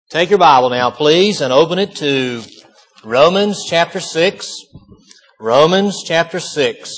Take your Bible now, please, and open it to Romans chapter 6. Romans chapter 6.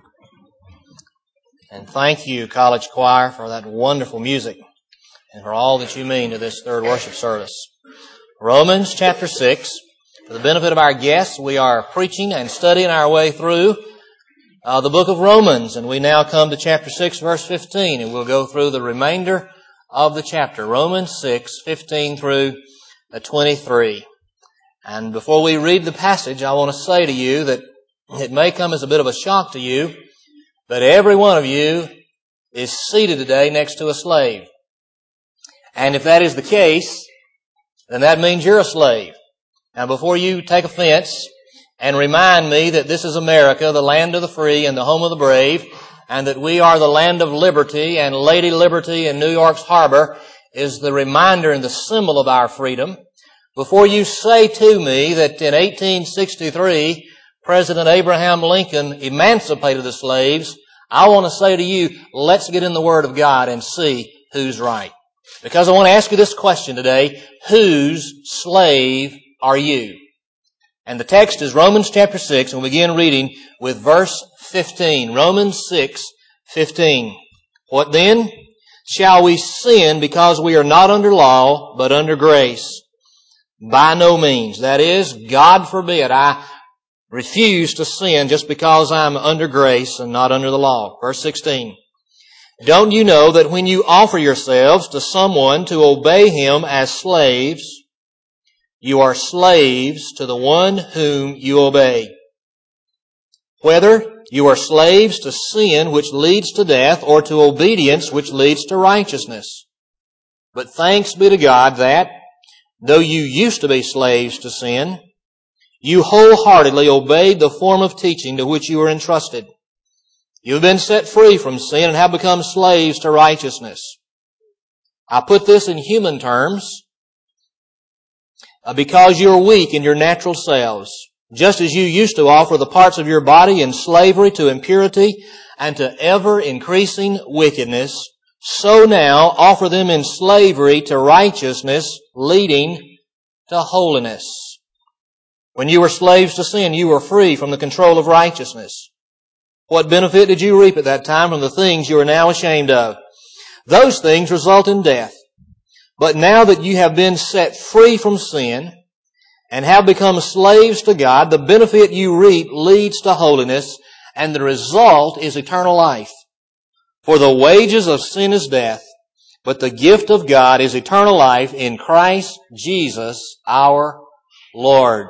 And thank you, College Choir, for that wonderful music and for all that you mean to this third worship service. Romans chapter 6. For the benefit of our guests, we are preaching and studying our way through the book of Romans, and we now come to chapter 6, verse 15, and we'll go through the remainder of the chapter, Romans 6, 15 through 23. And before we read the passage, I want to say to you that it may come as a bit of a shock to you, but every one of you is seated today next to a slave. And if that is the case, then that means you're a slave. Now, before you take offense and remind me that this is America, the land of the free and the home of the brave, and that we are the land of liberty, and Lady Liberty in New York's harbor is the reminder and the symbol of our freedom. Before you say to me that in 1863, President Abraham Lincoln emancipated the slaves, I want to say to you, let's get in the Word of God and see who's right. Because I want to ask you this question today, whose slave are you? And the text is Romans chapter 6, and we'll begin reading with verse 15. Romans 6, 15. What then? Shall we sin because we are not under law, but under grace? By no means. That is, God forbid, I refuse to sin just because I'm under grace and not under the law. Verse 16. Don't you know that when you offer yourselves to someone to obey him as slaves, you are slaves to the one whom you obey? Whether you are slaves to sin, which leads to death, or to obedience, which leads to righteousness. But thanks be to God that, though you used to be slaves to sin, you wholeheartedly obeyed the form of teaching to which you were entrusted. You have been set free from sin and have become slaves to righteousness. I put this in human terms because you are weak in your natural selves, just as you used to offer the parts of your body in slavery to impurity and to ever-increasing wickedness, so now offer them in slavery to righteousness, leading to holiness. When you were slaves to sin, you were free from the control of righteousness. What benefit did you reap at that time from the things you are now ashamed of? Those things result in death. But now that you have been set free from sin and have become slaves to God, the benefit you reap leads to holiness, and the result is eternal life. For the wages of sin is death, but the gift of God is eternal life in Christ Jesus our Lord.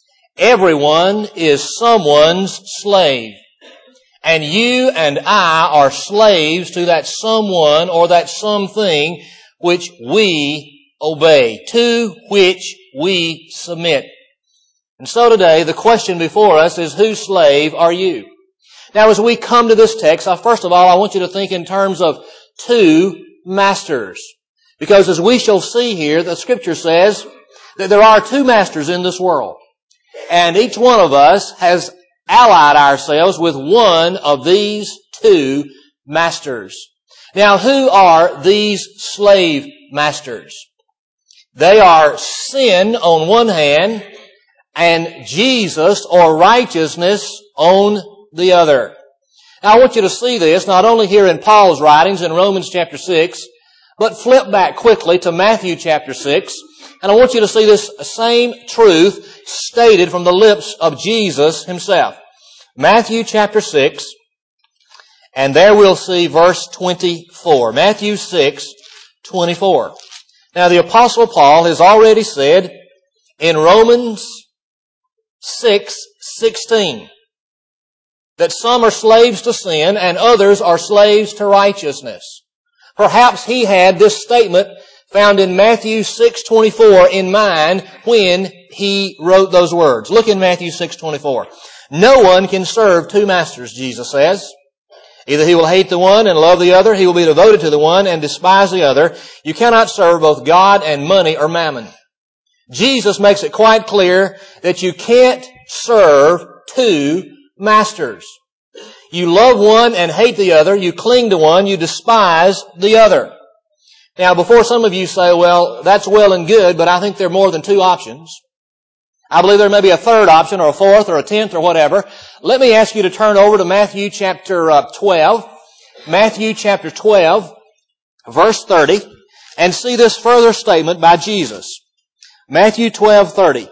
Everyone is someone's slave. And you and I are slaves to that someone or that something which we obey, to which we submit. And so today, the question before us is, whose slave are you? Now, as we come to this text, first of all, I want you to think in terms of two masters. Because as we shall see here, the Scripture says that there are two masters in this world. And each one of us has allied ourselves with one of these two masters. Now, who are these slave masters? They are sin on one hand and Jesus or righteousness on the other. Now, I want you to see this not only here in Paul's writings in Romans chapter 6, but flip back quickly to Matthew chapter 6, and I want you to see this same truth stated from the lips of Jesus himself. Matthew chapter 6, and there we'll see verse 24. Matthew 6, 24. Now, the Apostle Paul has already said in Romans 6, 16, that some are slaves to sin and others are slaves to righteousness. Perhaps he had this statement found in Matthew 6:24 in mind when he wrote those words. Look in Matthew 6:24. No one can serve two masters, Jesus says. Either he will hate the one and love the other, he will be devoted to the one and despise the other. You cannot serve both God and money or mammon. Jesus makes it quite clear that you can't serve two masters. You love one and hate the other. You cling to one, you despise the other. Now, before some of you say, well, that's well and good, but I think there are more than two options. I believe there may be a third option or a fourth or a 10th or whatever. Let me ask you to turn over to Matthew chapter 12. Matthew chapter 12, verse 30, and see this further statement by Jesus. Matthew 12:30.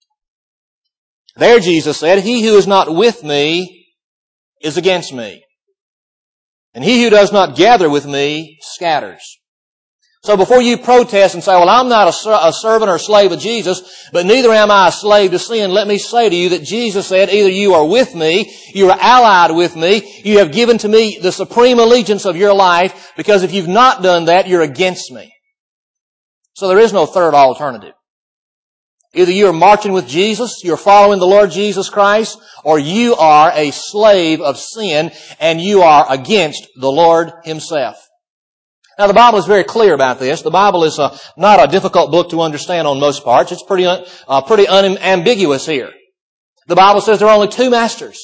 There Jesus said, "He who is not with me is against me, and he who does not gather with me scatters." So before you protest and say, well, I'm not a servant or a slave of Jesus, but neither am I a slave to sin, let me say to you that Jesus said, either you are with me, you are allied with me, you have given to me the supreme allegiance of your life, because if you've not done that, you're against me. So there is no third alternative. Either you are marching with Jesus, you're following the Lord Jesus Christ, or you are a slave of sin and you are against the Lord Himself. Now the Bible is very clear about this. The Bible is not a difficult book to understand on most parts. It's pretty unambiguous here. The Bible says there are only two masters.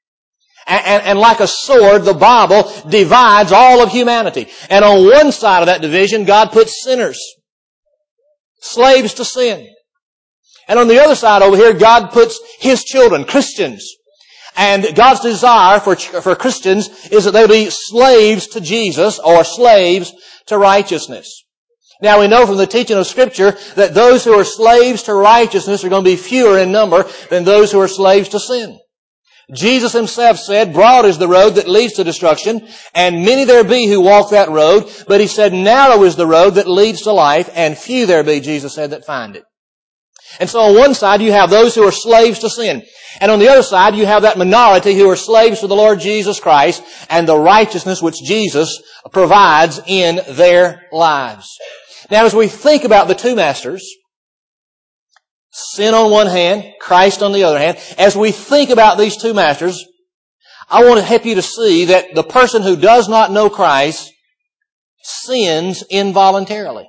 And like a sword, the Bible divides all of humanity. And on one side of that division, God puts sinners, slaves to sin. And on the other side over here, God puts His children, Christians. And God's desire for Christians is that they be slaves to Jesus or slaves to righteousness. Now we know from the teaching of Scripture that those who are slaves to righteousness are going to be fewer in number than those who are slaves to sin. Jesus Himself said, broad is the road that leads to destruction, and many there be who walk that road. But He said, narrow is the road that leads to life, and few there be, Jesus said, that find it. And so on one side you have those who are slaves to sin. And on the other side you have that minority who are slaves to the Lord Jesus Christ and the righteousness which Jesus provides in their lives. Now as we think about the two masters, sin on one hand, Christ on the other hand, as we think about these two masters, I want to help you to see that the person who does not know Christ sins involuntarily.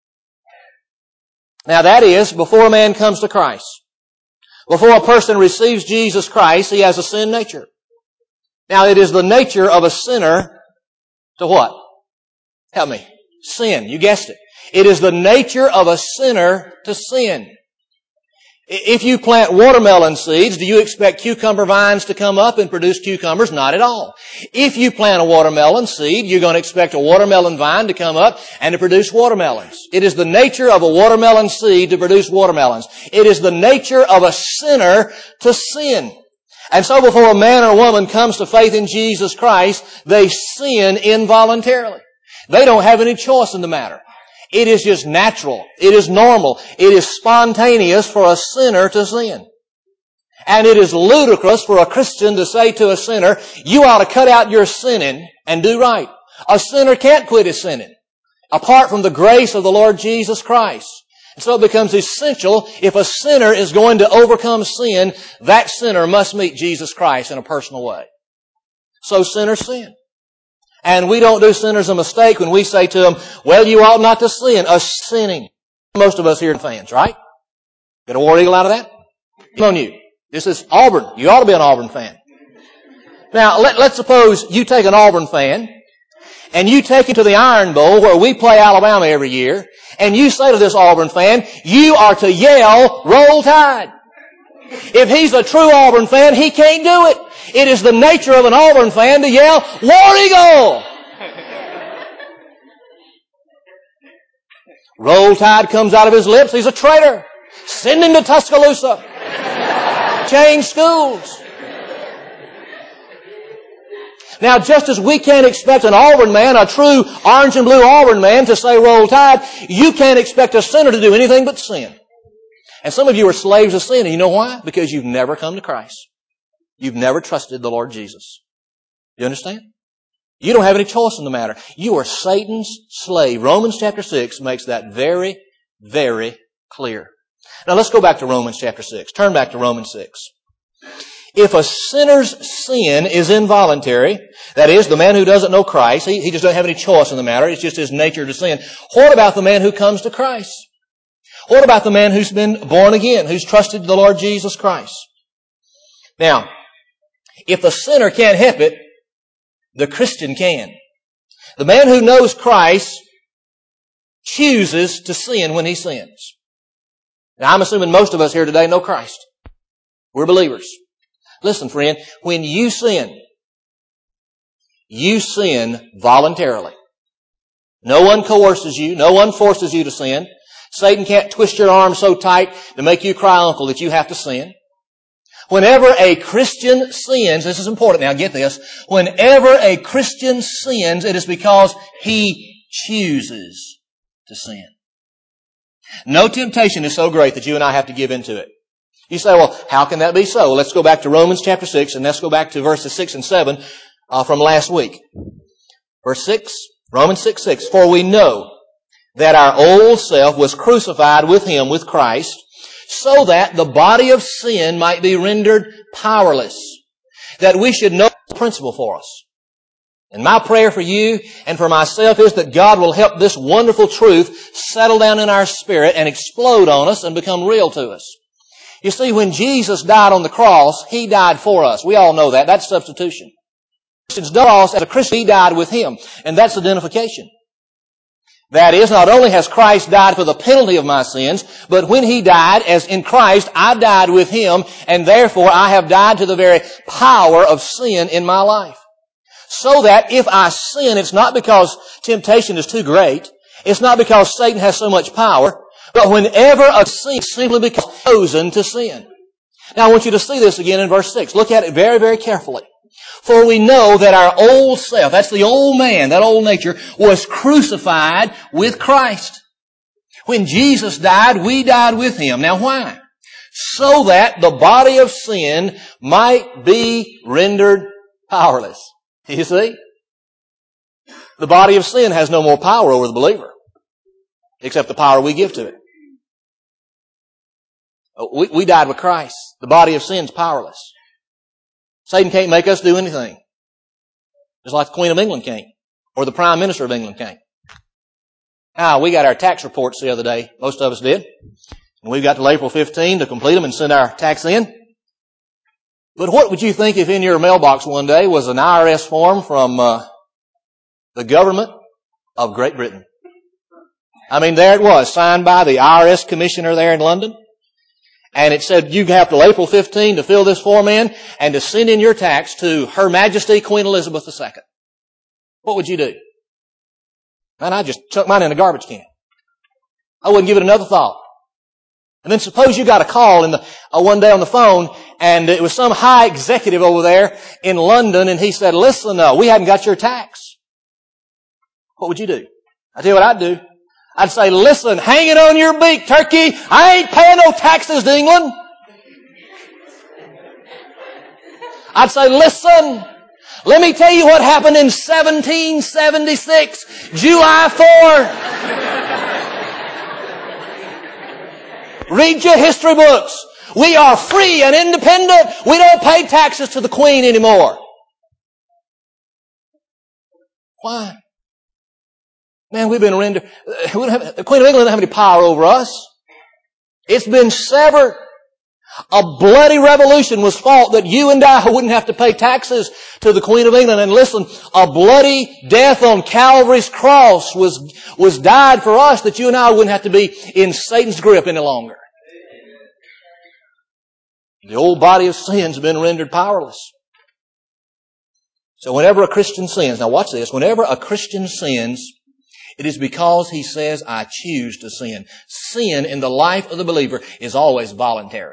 Now that is, before a man comes to Christ. Before a person receives Jesus Christ, he has a sin nature. Now it is the nature of a sinner to what? Help me. Sin. You guessed it. It is the nature of a sinner to sin. If you plant watermelon seeds, do you expect cucumber vines to come up and produce cucumbers? Not at all. If you plant a watermelon seed, you're going to expect a watermelon vine to come up and to produce watermelons. It is the nature of a watermelon seed to produce watermelons. It is the nature of a sinner to sin. And so before a man or a woman comes to faith in Jesus Christ, they sin involuntarily. They don't have any choice in the matter. It is just natural. It is normal. It is spontaneous for a sinner to sin. And it is ludicrous for a Christian to say to a sinner, you ought to cut out your sinning and do right. A sinner can't quit his sinning apart from the grace of the Lord Jesus Christ. And so it becomes essential, if a sinner is going to overcome sin, that sinner must meet Jesus Christ in a personal way. So sinners sin. And we don't do sinners a mistake when we say to them, well, you ought not to sin. Us sinning. Most of us here are fans, right? Get a War Eagle out of that? Come on you. This is Auburn. You ought to be an Auburn fan. Now, let's suppose you take an Auburn fan and you take him to the Iron Bowl where we play Alabama every year, and you say to this Auburn fan, you are to yell, Roll Tide. If he's a true Auburn fan, he can't do it. It is the nature of an Auburn fan to yell, War Eagle! Roll Tide comes out of his lips. He's a traitor. Send him to Tuscaloosa. Change schools. Now, just as we can't expect an Auburn man, a true orange and blue Auburn man, to say Roll Tide, you can't expect a sinner to do anything but sin. And some of you are slaves of sin. And you know why? Because you've never come to Christ. You've never trusted the Lord Jesus. You understand? You don't have any choice in the matter. You are Satan's slave. Romans chapter 6 makes that very, very clear. Now let's go back to Romans chapter 6. Turn back to Romans 6. If a sinner's sin is involuntary, that is, the man who doesn't know Christ, he just doesn't have any choice in the matter. It's just his nature to sin. What about the man who comes to Christ? What about the man who's been born again, who's trusted the Lord Jesus Christ? Now, if the sinner can't help it, the Christian can. The man who knows Christ chooses to sin when he sins. Now, I'm assuming most of us here today know Christ. We're believers. Listen, friend, when you sin voluntarily. No one coerces you. No one forces you to sin. Satan can't twist your arm so tight to make you cry uncle that you have to sin. Whenever a Christian sins, this is important now, get this. Whenever a Christian sins, it is because he chooses to sin. No temptation is so great that you and I have to give into it. You say, well, how can that be so? Well, let's go back to Romans chapter 6, and let's go back to verses 6 and 7 from last week. Verse 6, Romans 6:6. For we know that our old self was crucified with him, with Christ, so that the body of sin might be rendered powerless, that we should know the principle for us. And my prayer for you and for myself is that God will help this wonderful truth settle down in our spirit and explode on us and become real to us. You see, when Jesus died on the cross, He died for us. We all know that. That's substitution. Christians don't all, as a Christian, He died with Him. And that's identification. That is, not only has Christ died for the penalty of my sins, but when He died, as in Christ, I died with Him, and therefore I have died to the very power of sin in my life. So that if I sin, it's not because temptation is too great, it's not because Satan has so much power, but whenever a sin is simply because I've chosen to sin. Now I want you to see this again in verse 6. Look at it very, very carefully. For we know that our old self, that's the old man, that old nature, was crucified with Christ. When Jesus died, we died with Him. Now why? So that the body of sin might be rendered powerless. You see? The body of sin has no more power over the believer, except the power we give to it. We died with Christ. The body of sin is powerless. Satan can't make us do anything. Just like the Queen of England can't, or the Prime Minister of England can't. Now, we got our tax reports the other day. Most of us did. And we've got till April 15 to complete them and send our tax in. But what would you think if in your mailbox one day was an IRS form from the government of Great Britain? I mean, there it was, signed by the IRS commissioner there in London. And it said you have till April 15 to fill this form in and to send in your tax to Her Majesty Queen Elizabeth II. What would you do? Man, I just chuck mine in a garbage can. I wouldn't give it another thought. And then suppose you got a call one day on the phone, and it was some high executive over there in London, and he said, listen, we haven't got your tax. What would you do? I tell you what I'd do. I'd say, listen, hang it on your beak, turkey. I ain't paying no taxes to England. I'd say, listen, let me tell you what happened in 1776, July 4. Read your history books. We are free and independent. We don't pay taxes to the Queen anymore. Why? Man, we've been rendered. The Queen of England doesn't have any power over us. It's been severed. A bloody revolution was fought that you and I wouldn't have to pay taxes to the Queen of England. And listen, a bloody death on Calvary's cross was died for us that you and I wouldn't have to be in Satan's grip any longer. The old body of sin has been rendered powerless. So whenever a Christian sins, now watch this, whenever a Christian sins, it is because he says, I choose to sin. Sin in the life of the believer is always voluntary.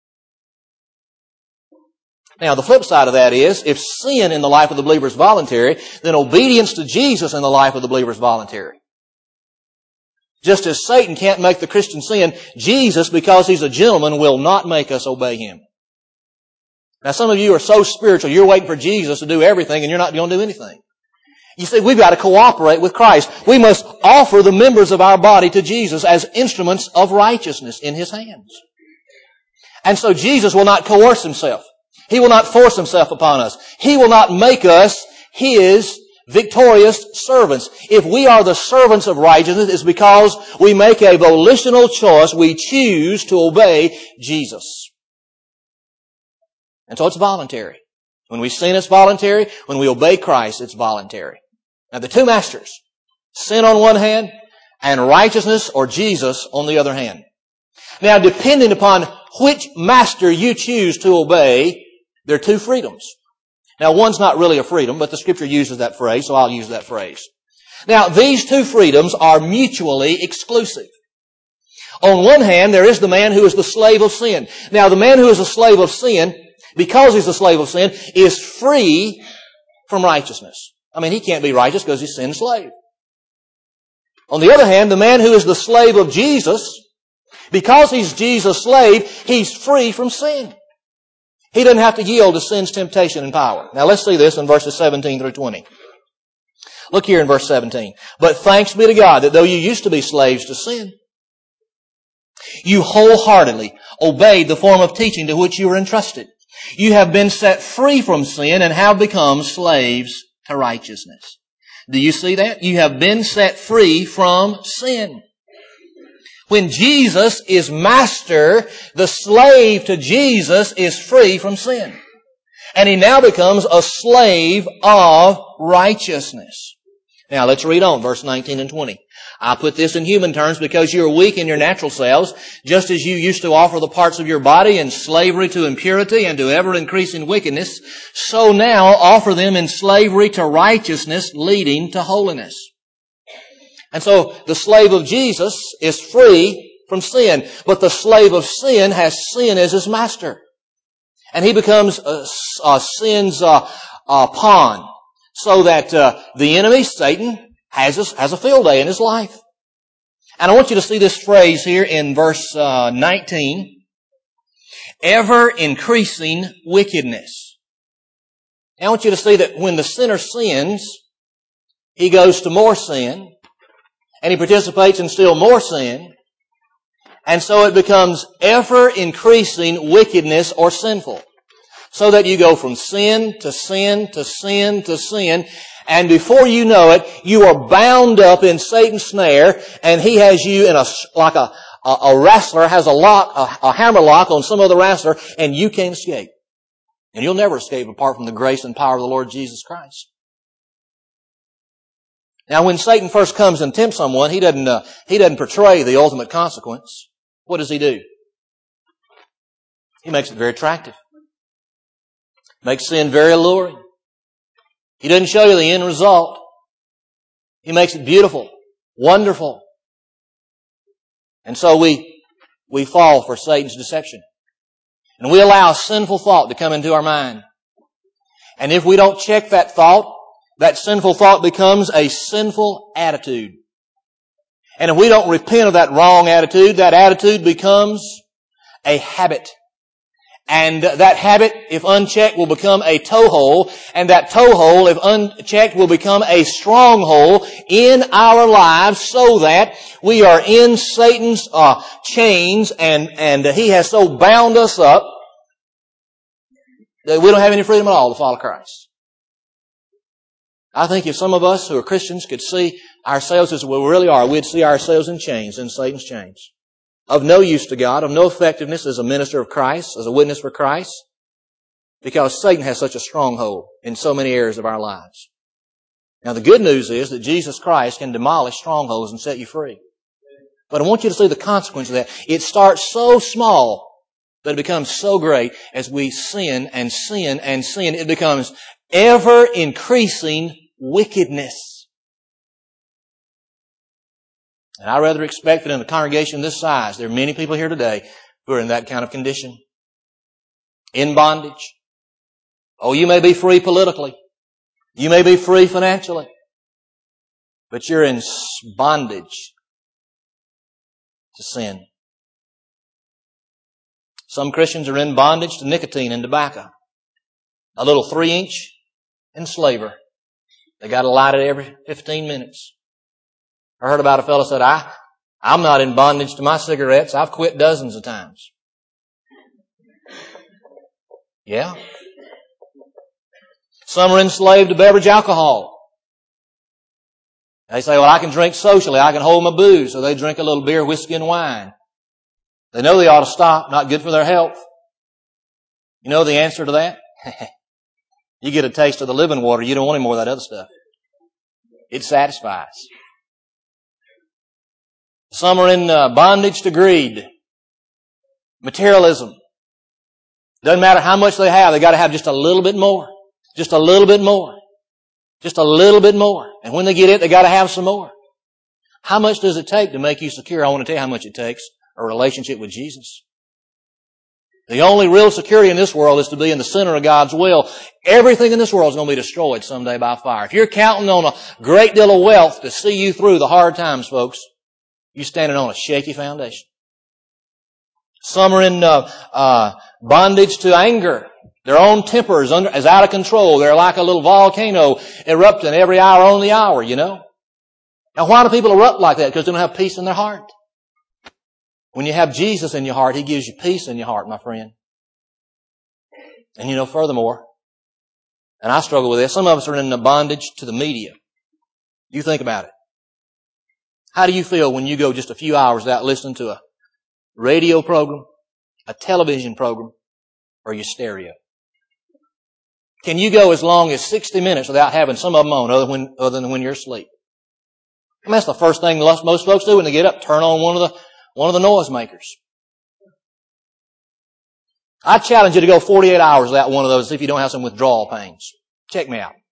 Now, the flip side of that is, if sin in the life of the believer is voluntary, then obedience to Jesus in the life of the believer is voluntary. Just as Satan can't make the Christian sin, Jesus, because He's a gentleman, will not make us obey Him. Now, some of you are so spiritual, you're waiting for Jesus to do everything, and you're not going to do anything. You see, we've got to cooperate with Christ. We must offer the members of our body to Jesus as instruments of righteousness in His hands. And so Jesus will not coerce Himself. He will not force Himself upon us. He will not make us His victorious servants. If we are the servants of righteousness, it's because we make a volitional choice. We choose to obey Jesus. And so it's voluntary. When we sin, it's voluntary. When we obey Christ, it's voluntary. Now, the two masters, sin on one hand and righteousness or Jesus on the other hand. Now, depending upon which master you choose to obey, there are two freedoms. Now, one's not really a freedom, but the Scripture uses that phrase, so I'll use that phrase. Now, these two freedoms are mutually exclusive. On one hand, there is the man who is the slave of sin. Now, the man who is a slave of sin, because he's a slave of sin, is free from righteousness. I mean, he can't be righteous because he's sin's slave. On the other hand, the man who is the slave of Jesus, because he's Jesus' slave, he's free from sin. He doesn't have to yield to sin's temptation and power. Now let's see this in verses 17 through 20. Look here in verse 17. But thanks be to God that though you used to be slaves to sin, you wholeheartedly obeyed the form of teaching to which you were entrusted. You have been set free from sin and have become slaves to righteousness. Do you see that? You have been set free from sin. When Jesus is master, the slave to Jesus is free from sin. And he now becomes a slave of righteousness. Now let's read on, verse 19 and 20. I put this in human terms because you are weak in your natural selves, just as you used to offer the parts of your body in slavery to impurity and to ever-increasing wickedness, so now offer them in slavery to righteousness, leading to holiness. And so the slave of Jesus is free from sin, but the slave of sin has sin as his master. And he becomes a sin's pawn, so that the enemy, Satan, has a field day in his life. And I want you to see this phrase here in verse 19, ever-increasing wickedness. And I want you to see that when the sinner sins, he goes to more sin, and he participates in still more sin, and so it becomes ever-increasing wickedness or sinful. So that you go from sin to sin to sin to sin, and before you know it, you are bound up in Satan's snare, and he has you in like a wrestler has a hammer lock on some other wrestler, and you can't escape. And you'll never escape apart from the grace and power of the Lord Jesus Christ. Now, when Satan first comes and tempts someone, he doesn't portray the ultimate consequence. What does he do? He makes it very attractive. Makes sin very alluring. He doesn't show you the end result. He makes it beautiful, wonderful. And so we fall for Satan's deception. And we allow sinful thought to come into our mind. And if we don't check that thought, that sinful thought becomes a sinful attitude. And if we don't repent of that wrong attitude, that attitude becomes a habit. And that habit, if unchecked, will become a toehold. And that toehold, if unchecked, will become a stronghold in our lives, so that we are in Satan's chains, and he has so bound us up that we don't have any freedom at all to follow Christ. I think if some of us who are Christians could see ourselves as we really are, we'd see ourselves in chains, in Satan's chains. Of no use to God, of no effectiveness as a minister of Christ, as a witness for Christ, because Satan has such a stronghold in so many areas of our lives. Now the good news is that Jesus Christ can demolish strongholds and set you free. But I want you to see the consequence of that. It starts so small, but it becomes so great as we sin and sin and sin. It becomes ever-increasing wickedness. And I rather expect that in a congregation this size, there are many people here today who are in that kind of condition. In bondage. Oh, you may be free politically. You may be free financially. But you're in bondage to sin. Some Christians are in bondage to nicotine and tobacco. A little 3-inch enslaver. They got to light it every 15 minutes. I heard about a fellow said, I'm not in bondage to my cigarettes. I've quit dozens of times. Yeah. Some are enslaved to beverage alcohol. They say, well, I can drink socially. I can hold my booze. So they drink a little beer, whiskey, and wine. They know they ought to stop. Not good for their health. You know the answer to that? You get a taste of the living water. You don't want any more of that other stuff. It satisfies. Some are in bondage to greed, materialism. Doesn't matter how much they got to have just a little bit more. Just a little bit more. Just a little bit more. And when they get it, they got to have some more. How much does it take to make you secure? I want to tell you how much it takes. A relationship with Jesus. The only real security in this world is to be in the center of God's will. Everything in this world is going to be destroyed someday by fire. If you're counting on a great deal of wealth to see you through the hard times, folks, you're standing on a shaky foundation. Some are in bondage to anger. Their own temper is out of control. They're like a little volcano erupting every hour on the hour, you know. Now, why do people erupt like that? Because they don't have peace in their heart. When you have Jesus in your heart, He gives you peace in your heart, my friend. And you know, furthermore, and I struggle with this, some of us are in the bondage to the media. You think about it. How do you feel when you go just a few hours without listening to a radio program, a television program, or your stereo? Can you go as long as 60 minutes without having some of them on other than when you're asleep? I mean, that's the first thing most folks do when they get up, turn on one of the noisemakers. I challenge you to go 48 hours without one of those if you don't have some withdrawal pains. Check me out.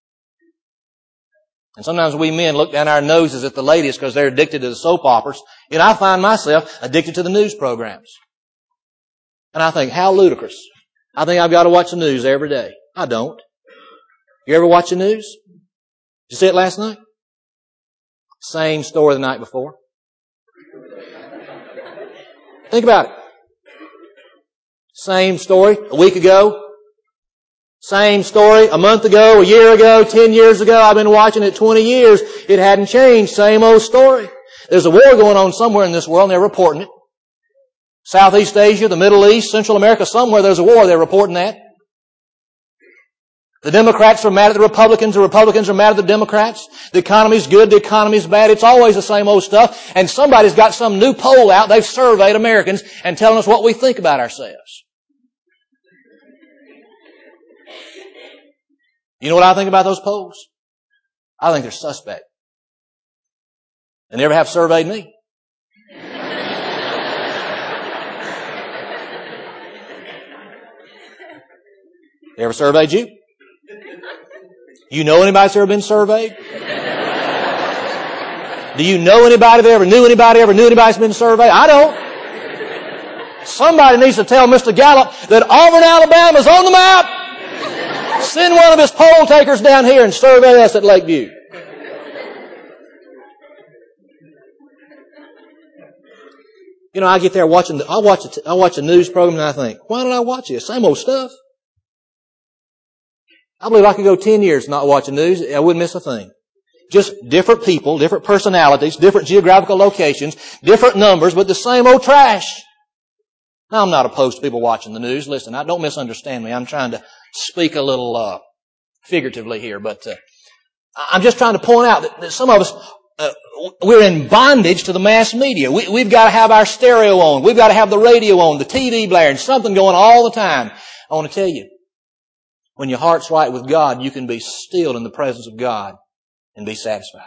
And sometimes we men look down our noses at the ladies because they're addicted to the soap operas. And I find myself addicted to the news programs. And I think, how ludicrous. I think I've got to watch the news every day. I don't. You ever watch the news? Did you see it last night? Same story the night before. Think about it. Same story a week ago. Same story a month ago, a year ago, 10 years ago. I've been watching it 20 years. It hadn't changed. Same old story. There's a war going on somewhere in this world and they're reporting it. Southeast Asia, the Middle East, Central America, somewhere there's a war. They're reporting that. The Democrats are mad at the Republicans are mad at the Democrats. The economy's good, the economy's bad. It's always the same old stuff. And somebody's got some new poll out. They've surveyed Americans and telling us what we think about ourselves. You know what I think about those polls? I think they're suspect. They never have surveyed me. They ever surveyed you? You know anybody that's ever been surveyed? Do you know anybody that ever knew anybody that's been surveyed? I don't. Somebody needs to tell Mr. Gallup that Auburn, Alabama is on the map. Send one of his poll takers down here and survey us at Lakeview. You know, I get there I watch a news program and I think, why did I watch this? Same old stuff. I believe I could go 10 years not watching news. I wouldn't miss a thing. Just different people, different personalities, different geographical locations, different numbers, but the same old trash. Now, I'm not opposed to people watching the news. Listen, don't misunderstand me. I'm trying to speak a little figuratively here, but I'm just trying to point out that some of us, we're in bondage to the mass media. We've got to have our stereo on. We've got to have the radio on, the TV blaring, something going all the time. I want to tell you, when your heart's right with God, you can be still in the presence of God and be satisfied.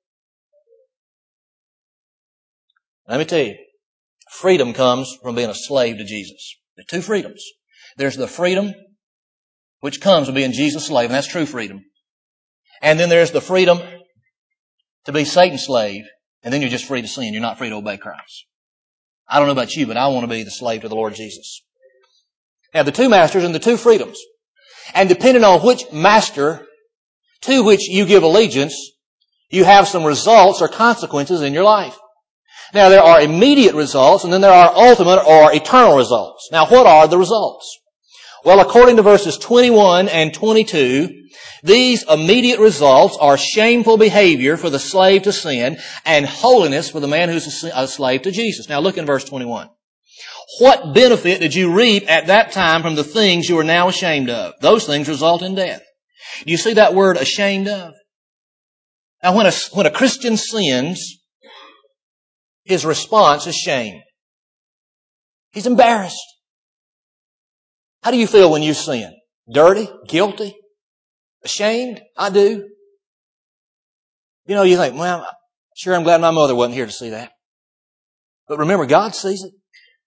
Let me tell you, freedom comes from being a slave to Jesus. There are two freedoms. There's the freedom which comes from being Jesus' slave, and that's true freedom. And then there's the freedom to be Satan's slave, and then you're just free to sin. You're not free to obey Christ. I don't know about you, but I want to be the slave to the Lord Jesus. Now, the two masters and the two freedoms. And depending on which master to which you give allegiance, you have some results or consequences in your life. Now, there are immediate results and then there are ultimate or eternal results. Now, what are the results? Well, according to verses 21 and 22, these immediate results are shameful behavior for the slave to sin and holiness for the man who's a slave to Jesus. Now, look in verse 21. What benefit did you reap at that time from the things you are now ashamed of? Those things result in death. Do you see that word ashamed of? Now, when a Christian sins, his response is shame. He's embarrassed. How do you feel when you sin? Dirty? Guilty? Ashamed? I do. You know, you think, well, sure, I'm glad my mother wasn't here to see that. But remember, God sees it.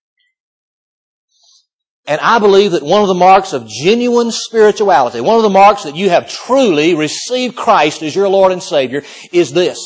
And I believe that one of the marks of genuine spirituality, one of the marks that you have truly received Christ as your Lord and Savior, is this.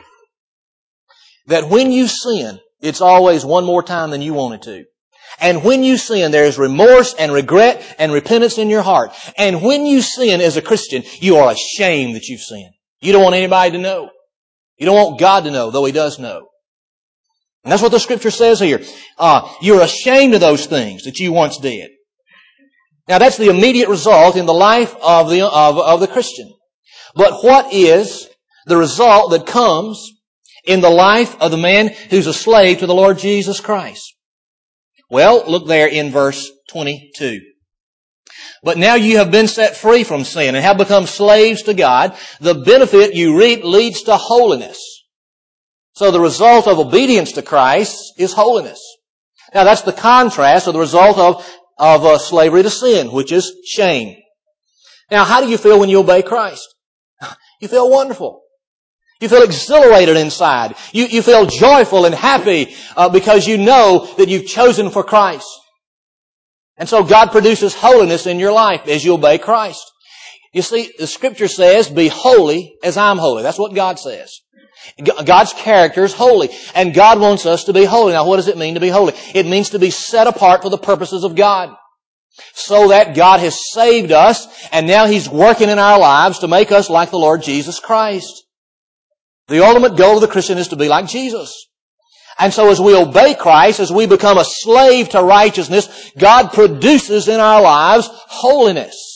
That when you sin, it's always one more time than you wanted to. And when you sin, there is remorse and regret and repentance in your heart. And when you sin as a Christian, you are ashamed that you've sinned. You don't want anybody to know. You don't want God to know, though He does know. And that's what the Scripture says here. You're ashamed of those things that you once did. Now that's the immediate result in the life of the Christian. But what is the result that comes in the life of the man who's a slave to the Lord Jesus Christ? Well, look there in verse 22. But now you have been set free from sin and have become slaves to God. The benefit you reap leads to holiness. So the result of obedience to Christ is holiness. Now that's the contrast of the result of slavery to sin, which is shame. Now how do you feel when you obey Christ? You feel wonderful. You feel exhilarated inside. You feel joyful and happy because you know that you've chosen for Christ. And so God produces holiness in your life as you obey Christ. You see, the Scripture says, be holy as I'm holy. That's what God says. God's character is holy, and God wants us to be holy. Now, what does it mean to be holy? It means to be set apart for the purposes of God, so that God has saved us, and now He's working in our lives to make us like the Lord Jesus Christ. The ultimate goal of the Christian is to be like Jesus. And so as we obey Christ, as we become a slave to righteousness, God produces in our lives holiness.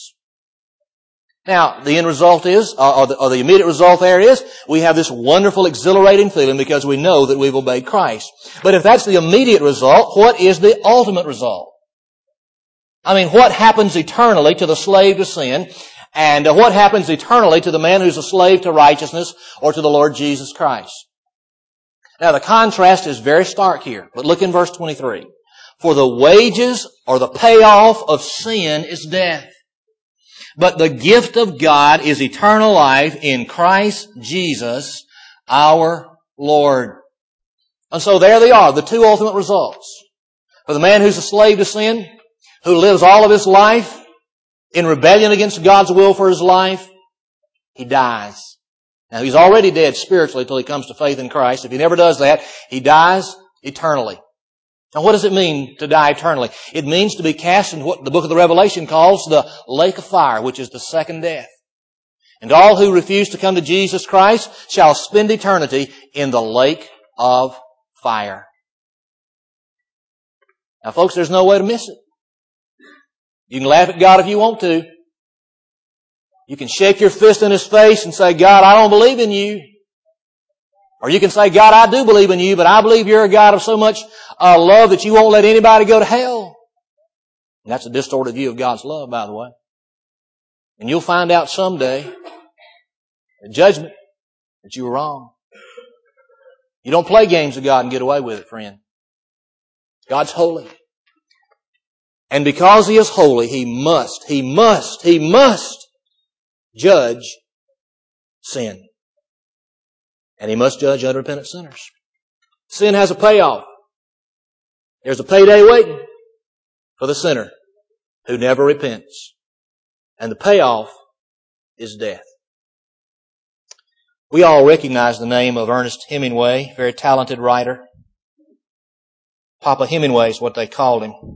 Now, the end result is, or the immediate result there is, we have this wonderful, exhilarating feeling because we know that we've obeyed Christ. But if that's the immediate result, what is the ultimate result? I mean, what happens eternally to the slave to sin, and what happens eternally to the man who's a slave to righteousness or to the Lord Jesus Christ? Now, the contrast is very stark here, but look in verse 23. For the wages or the payoff of sin is death. But the gift of God is eternal life in Christ Jesus our Lord. And so there they are, the two ultimate results. For the man who's a slave to sin, who lives all of his life in rebellion against God's will for his life, he dies. Now he's already dead spiritually until he comes to faith in Christ. If he never does that, he dies eternally. Now what does it mean to die eternally? It means to be cast in what the book of the Revelation calls the lake of fire, which is the second death. And all who refuse to come to Jesus Christ shall spend eternity in the lake of fire. Now folks, there's no way to miss it. You can laugh at God if you want to. You can shake your fist in His face and say, God, I don't believe in you. Or you can say, God, I do believe in you, but I believe you're a God of so much love that you won't let anybody go to hell. And that's a distorted view of God's love, by the way. And you'll find out someday, in judgment, that you were wrong. You don't play games with God and get away with it, friend. God's holy. And because He is holy, He must judge sin. And He must judge unrepentant sinners. Sin has a payoff. There's a payday waiting for the sinner who never repents. And the payoff is death. We all recognize the name of Ernest Hemingway, very talented writer. Papa Hemingway is what they called him.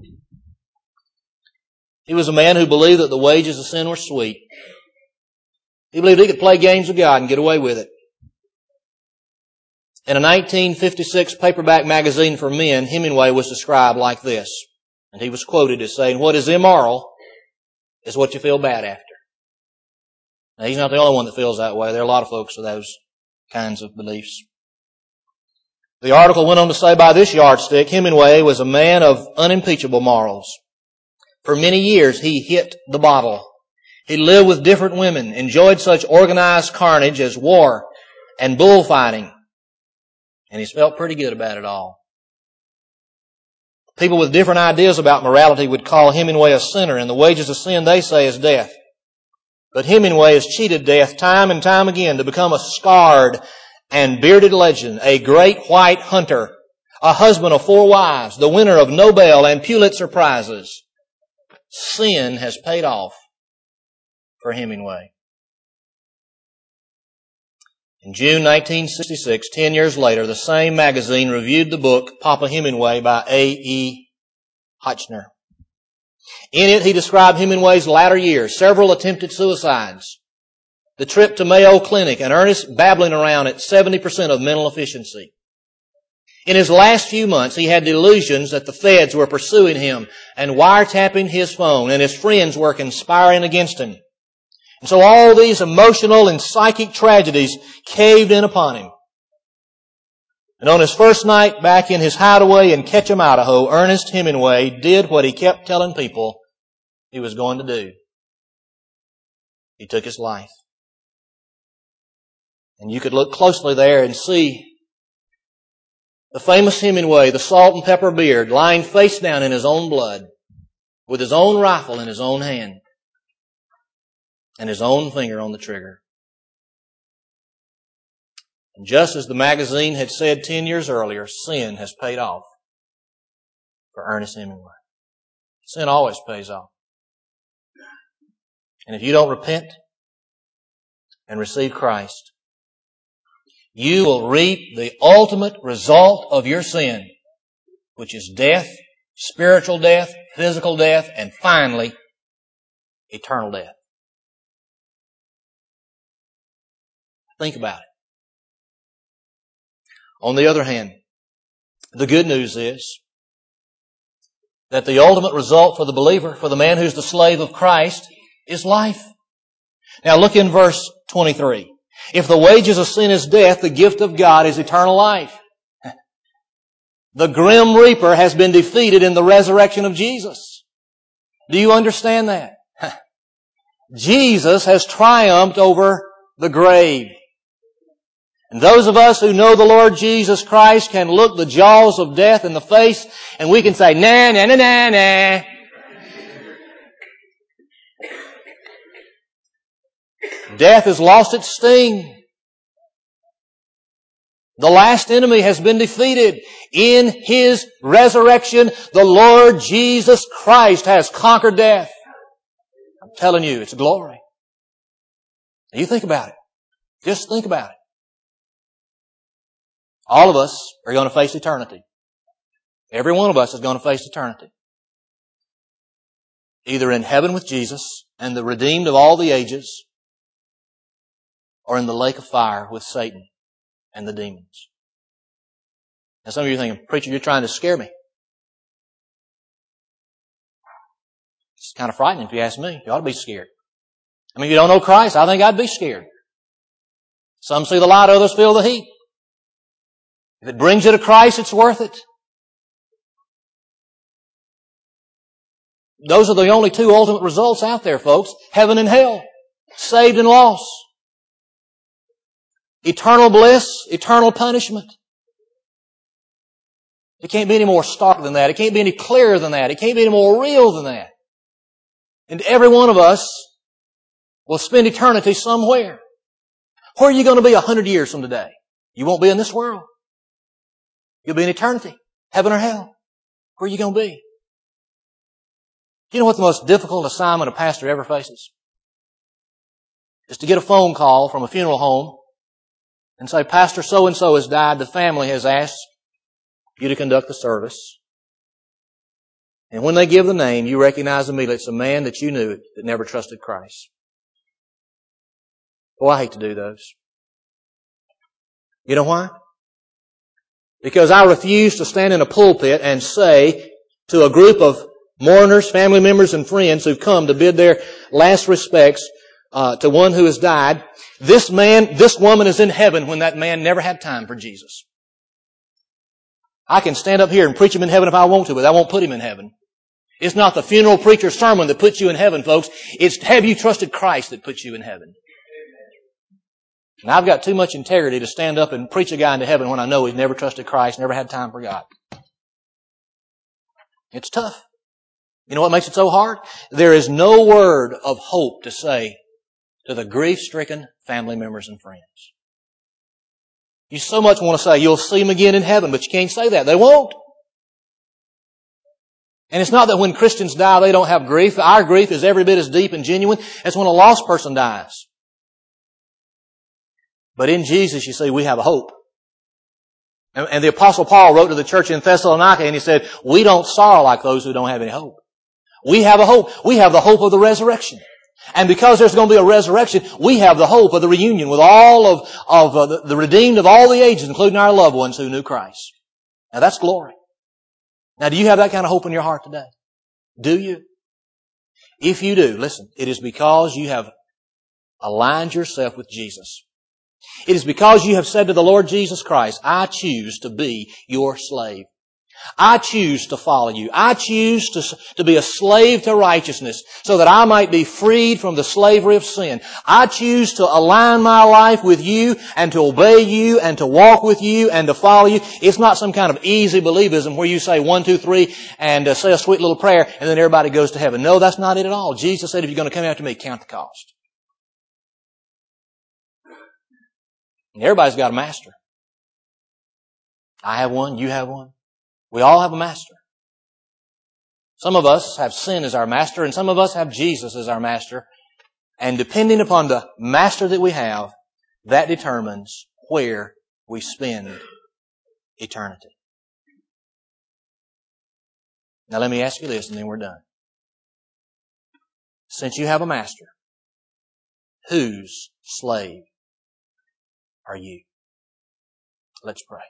He was a man who believed that the wages of sin were sweet. He believed he could play games with God and get away with it. In a 1956 paperback magazine for men, Hemingway was described like this. And he was quoted as saying, what is immoral is what you feel bad after. Now, he's not the only one that feels that way. There are a lot of folks with those kinds of beliefs. The article went on to say, by this yardstick, Hemingway was a man of unimpeachable morals. For many years, he hit the bottle. He lived with different women, enjoyed such organized carnage as war and bullfighting. And he's felt pretty good about it all. People with different ideas about morality would call Hemingway a sinner, and the wages of sin, they say, is death. But Hemingway has cheated death time and time again to become a scarred and bearded legend, a great white hunter, a husband of 4 wives, the winner of Nobel and Pulitzer Prizes. Sin has paid off for Hemingway. In June 1966, 10 years later, the same magazine reviewed the book Papa Hemingway by A.E. Hotchner. In it, he described Hemingway's latter years, several attempted suicides, the trip to Mayo Clinic, and Ernest babbling around at 70% of mental efficiency. In his last few months, he had delusions that the feds were pursuing him and wiretapping his phone, and his friends were conspiring against him. And so all these emotional and psychic tragedies caved in upon him. And on his first night back in his hideaway in Ketchum, Idaho, Ernest Hemingway did what he kept telling people he was going to do. He took his life. And you could look closely there and see the famous Hemingway, the salt and pepper beard, lying face down in his own blood, with his own rifle in his own hand, and his own finger on the trigger. And just as the magazine had said 10 years earlier, sin has paid off for Ernest Hemingway. Sin always pays off. And if you don't repent and receive Christ, you will reap the ultimate result of your sin, which is death, spiritual death, physical death, and finally, eternal death. Think about it. On the other hand, the good news is that the ultimate result for the believer, for the man who's the slave of Christ, is life. Now look in verse 23. If the wages of sin is death, the gift of God is eternal life. The grim reaper has been defeated in the resurrection of Jesus. Do you understand that? Jesus has triumphed over the grave. And those of us who know the Lord Jesus Christ can look the jaws of death in the face and we can say, nah, nah, nah, nah, nah. Death has lost its sting. The last enemy has been defeated. In His resurrection, the Lord Jesus Christ has conquered death. I'm telling you, it's glory. Now you think about it. Just think about it. All of us are going to face eternity. Every one of us is going to face eternity. Either in heaven with Jesus and the redeemed of all the ages, or in the lake of fire with Satan and the demons. Now some of you are thinking, preacher, you're trying to scare me. It's kind of frightening if you ask me. You ought to be scared. I mean, if you don't know Christ, I think I'd be scared. Some see the light, others feel the heat. If it brings you to Christ, it's worth it. Those are the only two ultimate results out there, folks. Heaven and hell. Saved and lost. Eternal bliss, eternal punishment. It can't be any more stark than that. It can't be any clearer than that. It can't be any more real than that. And every one of us will spend eternity somewhere. Where are you going to be 100 years from today? You won't be in this world. You'll be in eternity. Heaven or hell. Where are you going to be? You know what the most difficult assignment a pastor ever faces? Is to get a phone call from a funeral home and say, Pastor so-and-so has died. The family has asked you to conduct the service. And when they give the name, you recognize immediately it's a man that you knew that never trusted Christ. Oh, I hate to do those. You know why? Because I refuse to stand in a pulpit and say to a group of mourners, family members, and friends who've come to bid their last respects to one who has died, this woman is in heaven when that man never had time for Jesus. I can stand up here and preach him in heaven if I want to, but that won't put him in heaven. It's not the funeral preacher's sermon that puts you in heaven, folks. It's have you trusted Christ that puts you in heaven. And I've got too much integrity to stand up and preach a guy into heaven when I know he's never trusted Christ, never had time for God. It's tough. You know what makes it so hard? There is no word of hope to say to the grief-stricken family members and friends. You so much want to say you'll see them again in heaven, but you can't say that. They won't. And it's not that when Christians die they don't have grief. Our grief is every bit as deep and genuine as when a lost person dies. But in Jesus, you see, we have a hope. And the Apostle Paul wrote to the church in Thessalonica and he said, we don't sorrow like those who don't have any hope. We have a hope. We have the hope of the resurrection. And because there's going to be a resurrection, we have the hope of the reunion with all of the redeemed of all the ages, including our loved ones who knew Christ. Now that's glory. Now do you have that kind of hope in your heart today? Do you? If you do, listen, it is because you have aligned yourself with Jesus. It is because you have said to the Lord Jesus Christ, I choose to be your slave. I choose to follow you. I choose to be a slave to righteousness so that I might be freed from the slavery of sin. I choose to align my life with you and to obey you and to walk with you and to follow you. It's not some kind of easy believism where you say 1, 2, 3 and say a sweet little prayer and then everybody goes to heaven. No, that's not it at all. Jesus said if you're going to come after me, count the cost. And everybody's got a master. I have one, you have one. We all have a master. Some of us have sin as our master, and some of us have Jesus as our master. And depending upon the master that we have, that determines where we spend eternity. Now let me ask you this, and then we're done. Since you have a master, whose slave are you? Let's pray.